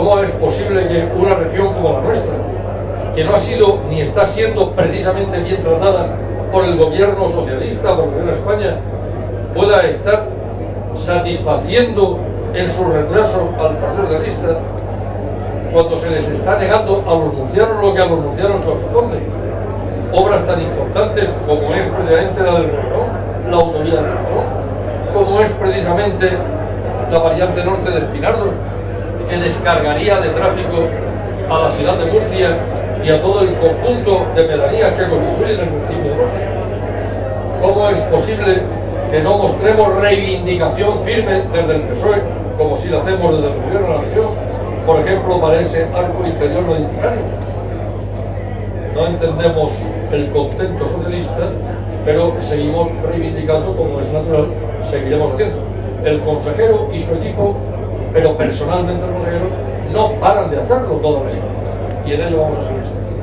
¿Cómo es posible que una región como la nuestra, que no ha sido ni está siendo precisamente bien tratada por el gobierno socialista, por el gobierno de España, pueda estar satisfaciendo en sus retrasos al Partido Socialista cuando se les está negando a los murcianos lo que a los murcianos corresponde? Obras tan importantes como es precisamente la del Rejón, la autovía del Rejón, como es precisamente la variante norte de Espinardo, que descargaría de tráfico a la ciudad de Murcia y a todo el conjunto de pedanías que constituyen el municipio de Murcia. ¿Cómo es posible que no mostremos reivindicación firme desde el PSOE, como si lo hacemos desde el gobierno de la región, por ejemplo, para ese arco interior mediterráneo? No entendemos el contento socialista, pero seguimos reivindicando, como es natural, seguiremos haciendo. El consejero y su equipo, pero personalmente el consejero, no paran de hacerlo toda vez. Y en ello vamos a seguir.